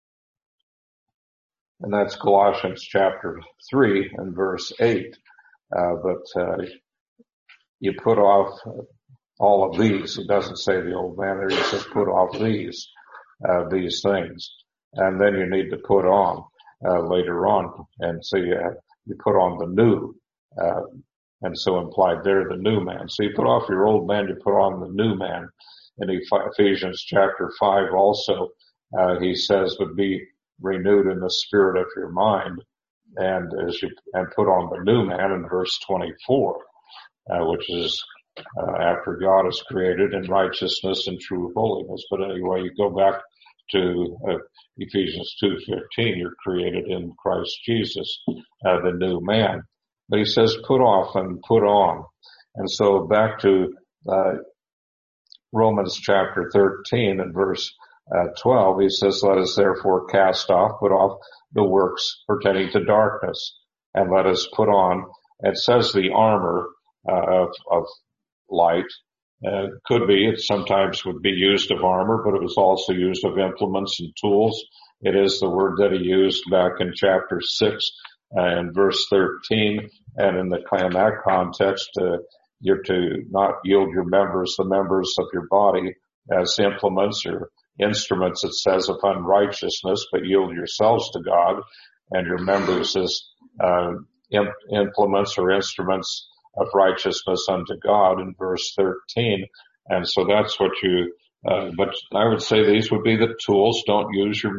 And that's Colossians chapter 3 and verse 8. But you put off all of these. He doesn't say the old man there. He says put off these things. And then you need to put on later on. And so you put on the new. And so implied there, the new man. So you put off your old man, you put on the new man. In Ephesians chapter 5 also, he says, would be renewed in the spirit of your mind. And put on the new man in verse 24, which is after God is created in righteousness and true holiness. But anyway, you go back to Ephesians 2:15, you're created in Christ Jesus, the new man. But he says put off and put on. And so back to Romans chapter 13 and verse 12, he says, let us therefore cast off, put off the works pertaining to darkness, and let us put on, it says the armor of light. It sometimes would be used of armor, but it was also used of implements and tools. It is the word that he used back in chapter 6 and verse 13, and in that context, you're to not yield your members, the members of your body, as implements or instruments, it says, of unrighteousness, but yield yourselves to God, and your members as implements or instruments of righteousness unto God in verse 13. And so that's what but I would say these would be the tools. Don't use your,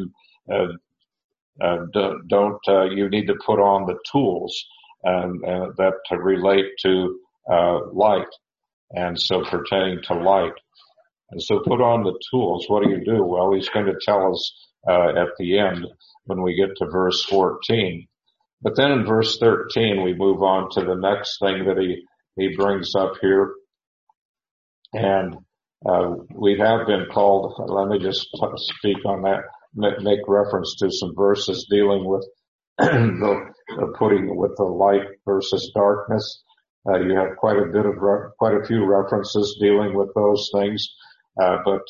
you need to put on the tools that to relate to light, and so pertaining to light. And so put on the tools. What do you do? Well, he's going to tell us at the end when we get to verse 14. But then in verse 13, we move on to the next thing that he brings up here. And we have been called, let me just speak on that, make reference to some verses dealing with the putting with the light versus darkness. You have quite a few references dealing with those things. But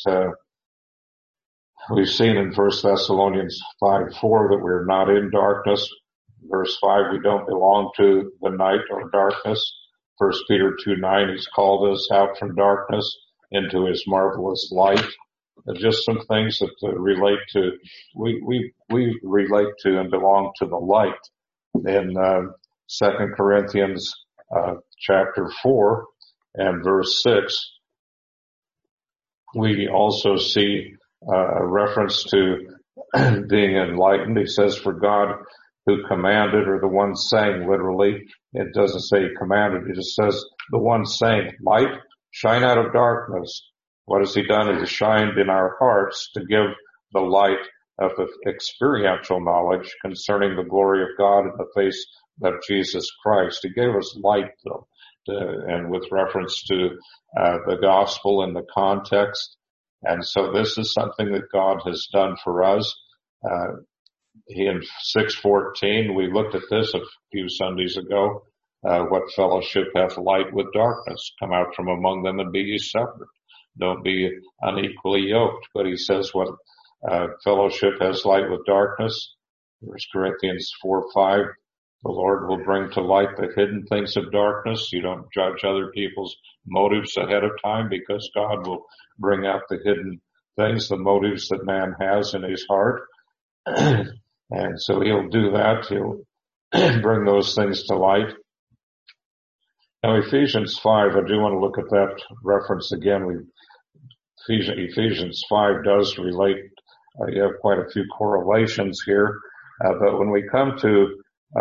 we've seen in 1 Thessalonians 5:4 that we're not in darkness. Verse 5, we don't belong to the night or darkness. 1 Peter 2:9, he's called us out from darkness into his marvelous light. Just some things that relate to, we relate to and belong to the light. In 2 Corinthians chapter 4 and verse 6, we also see a reference to being enlightened. He says, for God who commanded, or the one saying, literally, it doesn't say commanded, it just says the one saying, light, shine out of darkness. What has he done? He has shined in our hearts to give the light of the experiential knowledge concerning the glory of God in the face of Jesus Christ. He gave us light, though, and with reference to the gospel in the context. And so this is something that God has done for us. In 6:14, we looked at this a few Sundays ago. What fellowship hath light with darkness? Come out from among them and be ye separate. Don't be unequally yoked. But he says what fellowship has light with darkness. 1 Corinthians 4:5, the Lord will bring to light the hidden things of darkness. You don't judge other people's motives ahead of time, because God will bring out the hidden things, the motives that man has in his heart. And so he'll do that. He'll bring those things to light. Now, Ephesians 5, I do want to look at that reference again. Ephesians 5 does relate. You have quite a few correlations here. But when we come to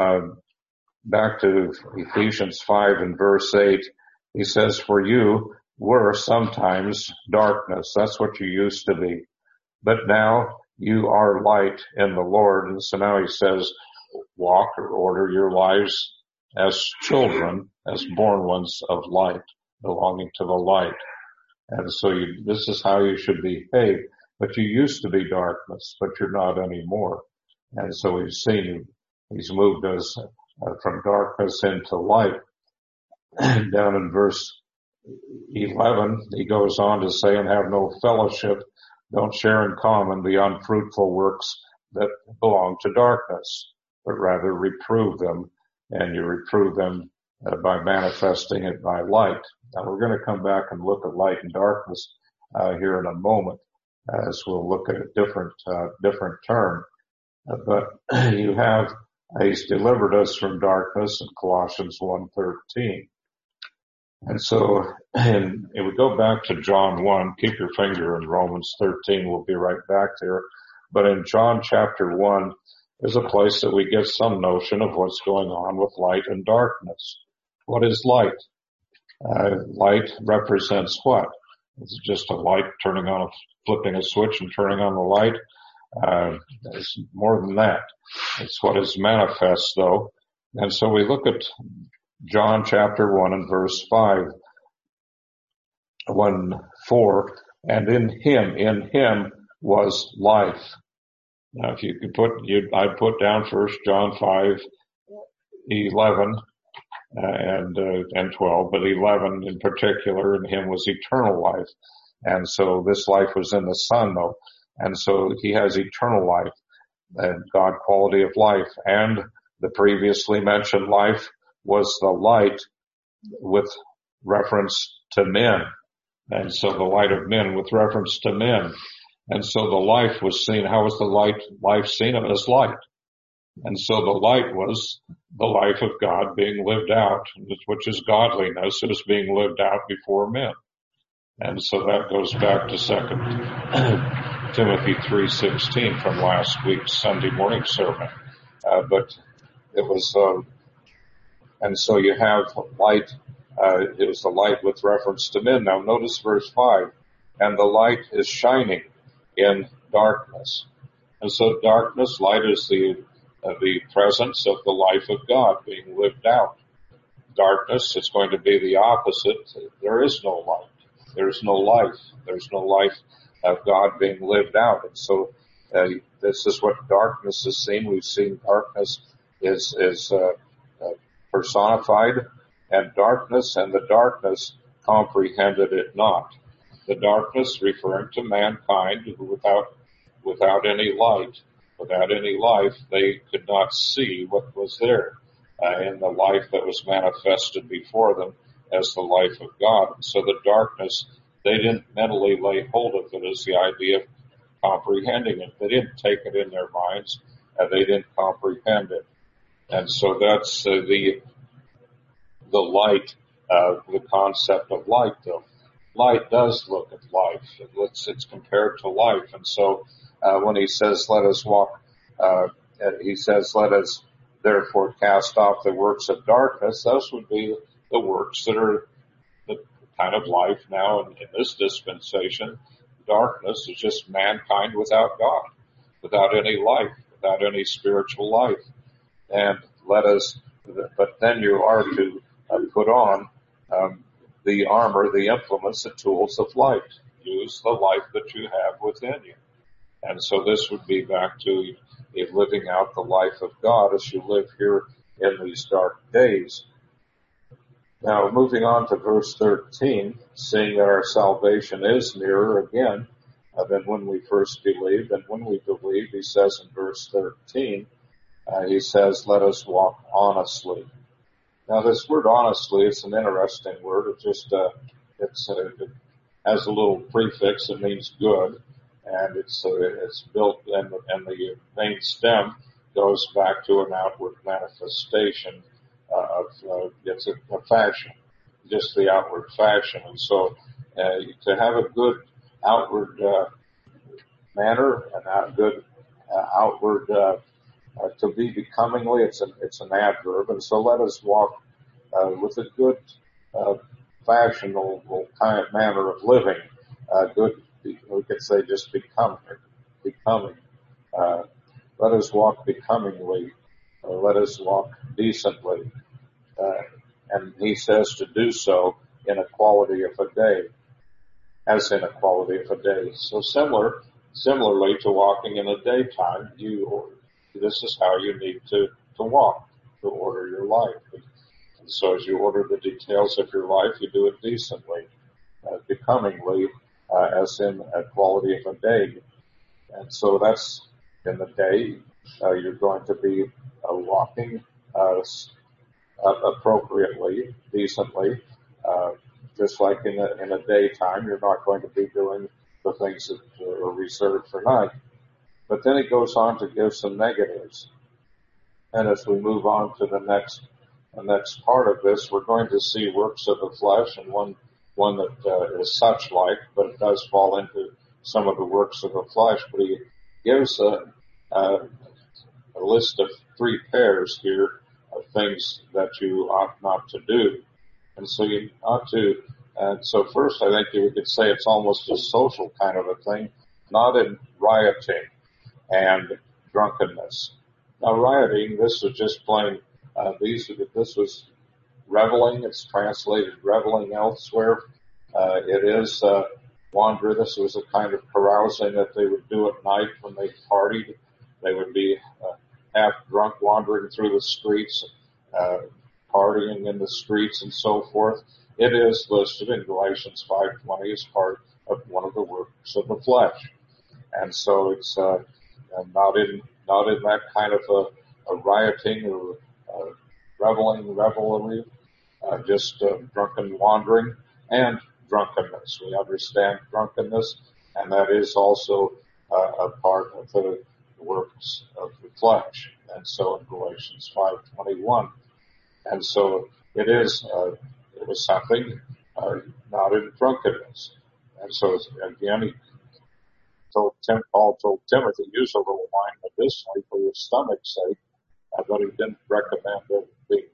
back to Ephesians 5 and verse 8, he says, for you were sometimes darkness. That's what you used to be. But now you are light in the Lord. And so now he says, walk or order your lives as children, as born ones of light, belonging to the light. And so this is how you should behave. But you used to be darkness, but you're not anymore. And so we've seen he's moved us from darkness into light. Down in verse 11, he goes on to say, and have no fellowship, don't share in common the unfruitful works that belong to darkness, but rather reprove them, and you reprove them by manifesting it by light. Now we're going to come back and look at light and darkness here in a moment, as we'll look at a different term. But you have, he's delivered us from darkness in Colossians 1:13. And so, and if we go back to John 1, keep your finger in Romans 13, we'll be right back there. But in John chapter 1, there's a place that we get some notion of what's going on with light and darkness. What is light? Light represents what? It's just a light turning on, flipping a switch and turning on the light. It's more than that. It's what is manifest, though. And so we look at John chapter 1 and verse 5, 1:4, and in him was life. Now, if you could I'd put down first John 5:11 and 12, but 11 in particular, in him was eternal life. And so this life was in the Son, though. And so he has eternal life and God quality of life. And the previously mentioned life was the light with reference to men. And so the light of men with reference to men. And so the life was seen. How was the life seen? As light. And so the light was the life of God being lived out, which is godliness. It was being lived out before men. And so that goes back to 2 Timothy 3:16 from last week's Sunday morning sermon. But it was, and so you have light, it was the light with reference to men. Now notice verse 5, and the light is shining in darkness. And so darkness, light is the the presence of the life of God being lived out. Darkness is going to be the opposite. There is no light. There's no life. There's no life of God being lived out. And so this is what darkness is seen. We've seen darkness is personified, and the darkness comprehended it not. The darkness referring to mankind without any light, without any life, they could not see what was there in the life that was manifested before them as the life of God. And so the darkness, they didn't mentally lay hold of it as the idea of comprehending it. They didn't take it in their minds. They didn't comprehend it. And so that's the light, the concept of light, though. Light does look at life. It's compared to life. And so when he says, let us walk, he says, let us therefore cast off the works of darkness. Those would be the works that are the kind of life now in this dispensation. Darkness is just mankind without God, without any life, without any spiritual life. And but then you are to put on the armor, the implements, the tools of light. Use the life that you have within you. And so this would be back to living out the life of God as you live here in these dark days. Now, moving on to verse 13, seeing that our salvation is nearer again than when we first believed. And when we believe, he says in verse 13, he says, let us walk honestly. Now, this word honestly, it's an interesting word. It it has a little prefix. It means good. And it's built, and the main stem goes back to an outward manifestation it's a fashion, just the outward fashion. And so to have a good outward manner and a good outward to be becomingly, it's an adverb. And so let us walk with a good fashionable kind of manner of living, good. We could say just becoming. Let us walk becomingly. Let us walk decently. And he says to do so in a quality of a day, as in a quality of a day. So similarly to walking in a daytime, this is how you need to walk, to order your life. And so as you order the details of your life, you do it decently, becomingly, as in a quality of a day. And so that's in the day, you're going to be walking appropriately, decently, just like in a daytime, you're not going to be doing the things that are reserved for night. But then it goes on to give some negatives. And as we move on to the next part of this, we're going to see works of the flesh, and one that is such like, but it does fall into some of the works of the flesh. But he gives a list of 3 pairs here of things that you ought not to do. And so you ought to, and so first I think you could say it's almost a social kind of a thing, not in rioting and drunkenness. Now rioting, this was just plain, this was reveling. It's translated reveling elsewhere. It is wander. This was a kind of carousing that they would do at night when they partied. They would be half drunk, wandering through the streets, partying in the streets, and so forth. It is listed in Galatians 5:20 as part of one of the works of the flesh, and so it's not in that kind of a rioting or revelry, just drunken wandering and drunkenness. We understand drunkenness, and that is also a part of the works of the flesh. And so in Galatians 5:21, and so it was something not in drunkenness. And so again, Paul told Timothy, use a little wine medicinally for your stomach's sake, but he didn't recommend it being,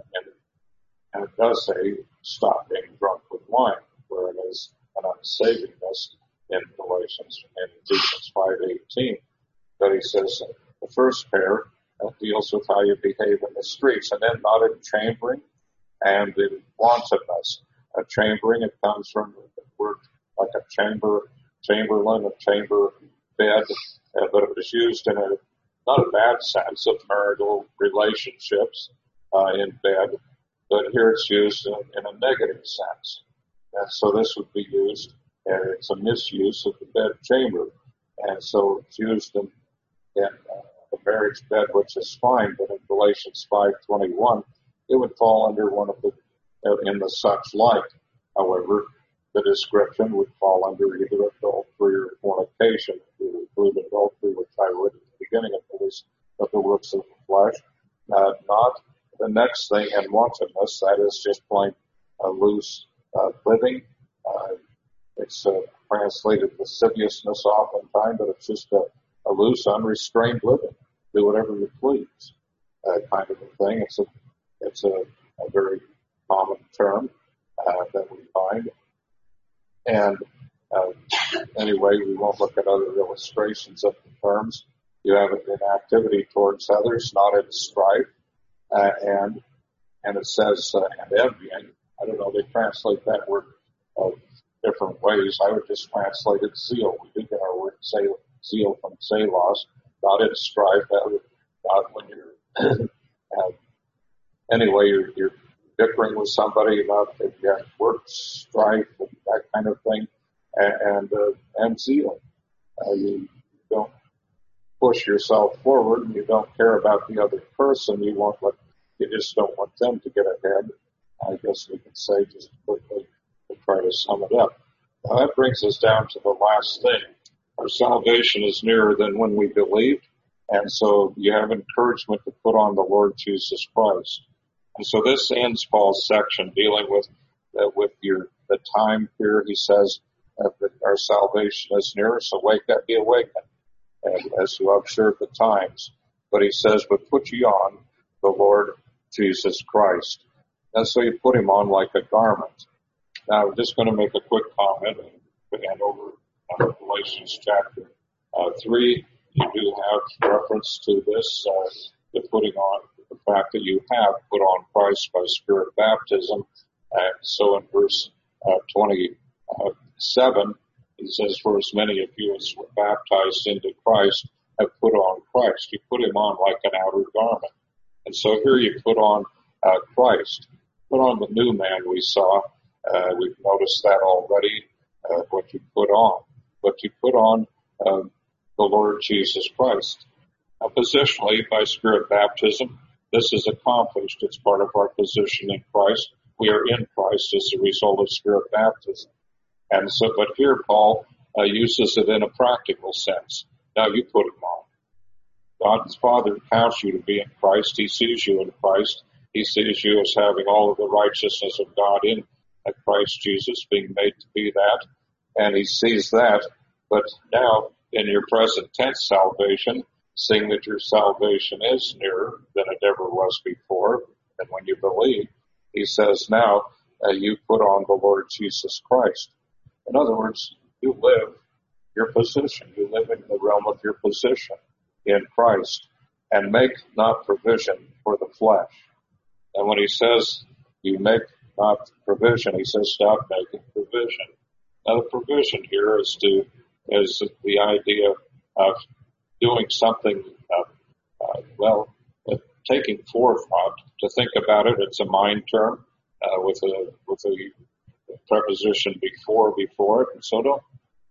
and it does say stop being drunk with wine, where it is an unsavingness in Galatians and Ephesians 5:18. But he says the first pair, deals with how you behave in the streets. And then not in chambering and in wantonness. Chambering, it comes from the word like a chamberlain, a chamber bed, but it was used in not a bad sense of marital relationships in bed, but here it's used in a negative sense. And so this would be used, and it's a misuse of the bed chamber. And so it's used in the marriage bed, which is fine, but in Galatians 5:21, it would fall under one of the, in the such like. However, the description would fall under either adultery or fornication. It would include adultery, which I read at the beginning of the works of the flesh. Not the next thing, and wantonness, that is just plain loose living. It's translated lasciviousness oftentimes, but it's just a loose, unrestrained living. Do whatever you please, kind of a thing. It's a very common term that we find. And anyway, we won't look at other illustrations of the terms. You have it in activity towards others, not in strife, and it says and envying. I don't know. They translate that word different ways. I would just translate it zeal. We do get our word zeal from zelos, not in strife. Not when you're anyway, you're bickering with somebody about work strife and that kind of thing, and zeal. You don't push yourself forward, and you don't care about the other person. You just don't want them to get ahead. I guess we could say just quickly to try to sum it up. Now that brings us down to the last thing. Our salvation is nearer than when we believed, and so you have encouragement to put on the Lord Jesus Christ. And so this ends Paul's section dealing with the time here. He says that our salvation is near, so wake up, be awakened, as you observe the times. But he says, but put ye on the Lord Jesus Christ. And so you put him on like a garment. Now, I'm just going to make a quick comment and hand over Galatians chapter 3. You do have reference to this, the putting on, the fact that you have put on Christ by Spirit baptism. And so in verse 27, he says, for as many of you as were baptized into Christ have put on Christ. You put him on like an outer garment. And so here you put on Christ. Put on the new man we saw. We've noticed that already, what you put on. But you put on the Lord Jesus Christ. Now, positionally, by Spirit baptism, this is accomplished. It's part of our position in Christ. We are in Christ as a result of Spirit baptism. And so, but here Paul uses it in a practical sense. Now you put him on. God's Father counts you to be in Christ. He sees you in Christ. He sees you as having all of the righteousness of God in Christ Jesus, being made to be that. And he sees that. But now, in your present tense salvation, seeing that your salvation is nearer than it ever was before, and when you believe, he says now, you put on the Lord Jesus Christ. In other words, you live your position. You live in the realm of your position in Christ, and make not provision for the flesh. And when he says you make not provision, he says stop making provision. Now the provision here is the idea of doing something, taking forethought. To think about it, it's a mind term with a preposition before it. And so don't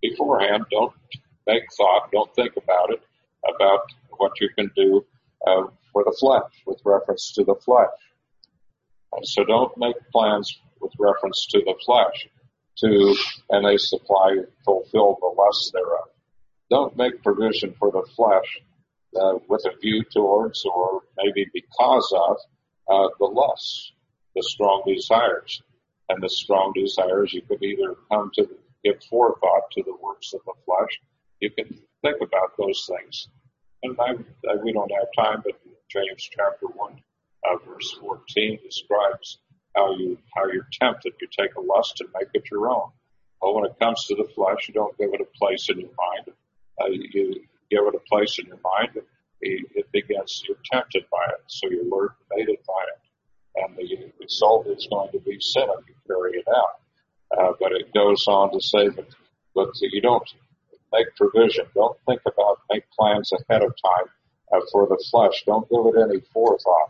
make thought, don't think about it, about what you can do for the flesh, with reference to the flesh. So don't make plans with reference to the flesh, and they fulfill the lusts thereof. Don't make provision for the flesh with a view towards, or maybe because of, the lusts, the strong desires. And the strong desires, you could either come to give forethought to the works of the flesh. You can think about those things. And we don't have time, but James chapter 1, verse 14 describes how you're tempted. You take a lust and make it your own. Well, when it comes to the flesh, you don't give it a place in your mind. You give it a place in your mind. it begins, you're tempted by it, so you're motivated by it. And the result is going to be sin if you carry it out. But it goes on to say that you don't make provision. Don't make plans ahead of time for the flesh. Don't give it any forethought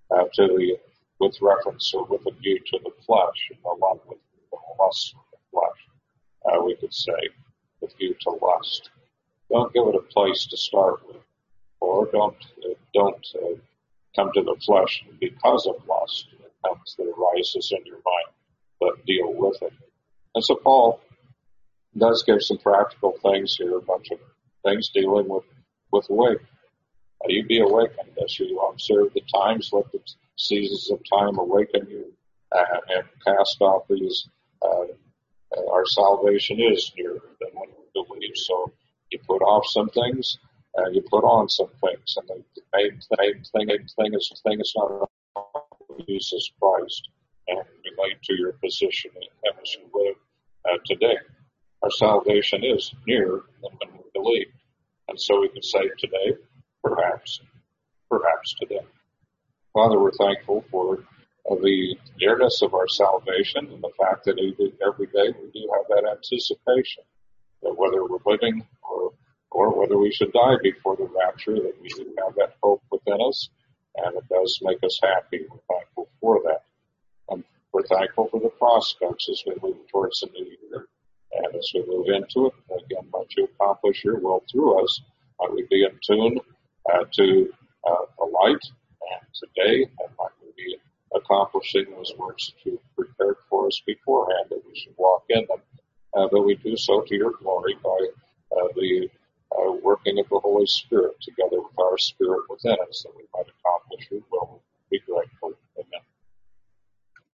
with reference or with a view to the flesh, along with the lust of the flesh, we could say, with view to lust. Don't give it a place to start with, or don't come to the flesh because of lust. It comes that arises in your mind, but deal with it. And so Paul does give some practical things here, a bunch of things dealing with awake. You be awakened as you observe the times, let the seasons of time awaken you, and cast off these. Our salvation is nearer than when we believe. So you put off some things, you put on some things, and the main thing is not Jesus Christ, and relate to your position in Him as you live today. Our salvation is nearer than when we believe, and so we can say today, perhaps today. Father, we're thankful for the nearness of our salvation and the fact that every day we do have that anticipation that whether we're living or whether we should die before the rapture, that we do have that hope within us, and it does make us happy. We're thankful for that. And we're thankful for the prospects as we move towards the new year. And as we move into it, again, might you accomplish your will through us. Might we be in tune to the light and today, and might we be accomplishing those works that you've prepared for us beforehand, that we should walk in them, that we do so to your glory by the working of the Holy Spirit together with our spirit within us, that we might accomplish your will. Be great.